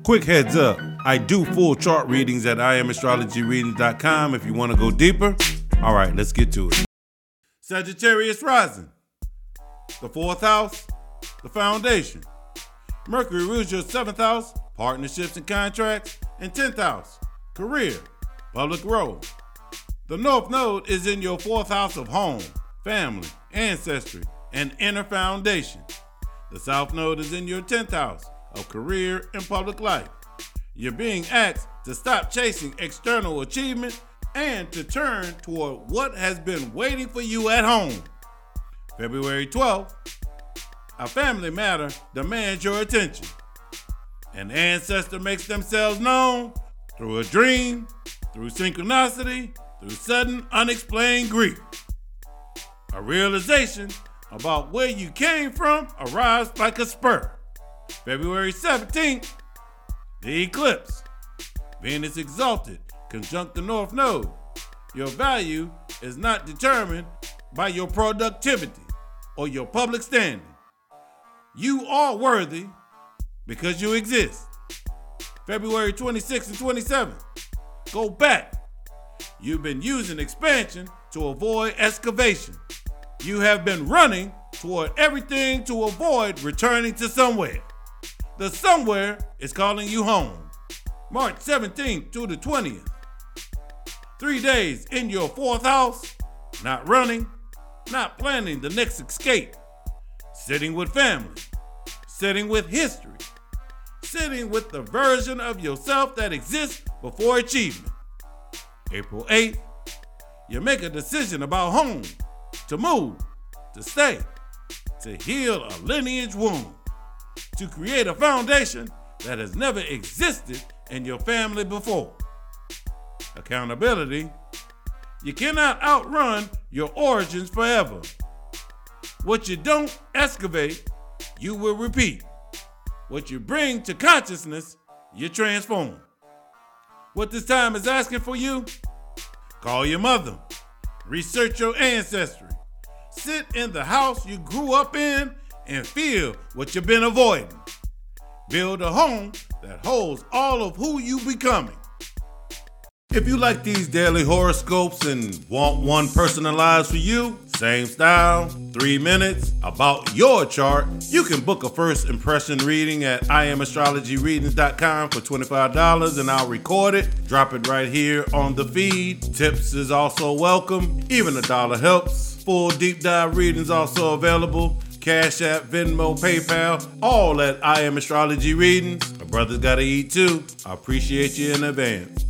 Quick heads up, I do full chart readings at IamAstrologyReadings.com if you want to go deeper. All right, let's get to it. Sagittarius rising. The 4th house, the foundation. Mercury rules your 7th house, partnerships and contracts, and 10th house, career, public role. The North Node is in your 4th house of home, family, ancestry, and inner foundation. The South Node is in your 10th house of career and public life. You're being asked to stop chasing external achievement and to turn toward what has been waiting for you at home. February 12th, a family matter demands your attention. An ancestor makes themselves known through a dream, through synchronicity, through sudden unexplained grief. A realization about where you came from arrives like a spur. February 17th, the eclipse. Venus exalted, conjunct the North Node. Your value is not determined by your productivity or your public standing. You are worthy because you exist. February 26th and 27th, go back. You've been using expansion to avoid excavation. You have been running toward everything to avoid returning to somewhere. The somewhere is calling you home. March 17th to the 20th. 3 days in your 4th house, not running, not planning the next escape. Sitting with family, sitting with history, sitting with the version of yourself that exists before achievement. April 8th, you make a decision about home, to move, to stay, to heal a lineage wound, to create a foundation that has never existed in your family before. Accountability. You cannot outrun your origins forever. What you don't excavate, you will repeat. What you bring to consciousness, you transform. What this time is asking for you? Call your mother. Research your ancestry. Sit in the house you grew up in and feel what you've been avoiding. Build a home that holds all of who you becoming. If you like these daily horoscopes and want one personalized for you, same style, 3 minutes, about your chart, you can book a first impression reading at IamAstrologyReadings.com for $25 and I'll record it, drop it right here on the feed. Tips is also welcome, even $1 helps. Full deep dive readings also available. Cash App, Venmo, PayPal, all at I Am Astrology Readings. My brother's gotta eat too. I appreciate you in advance.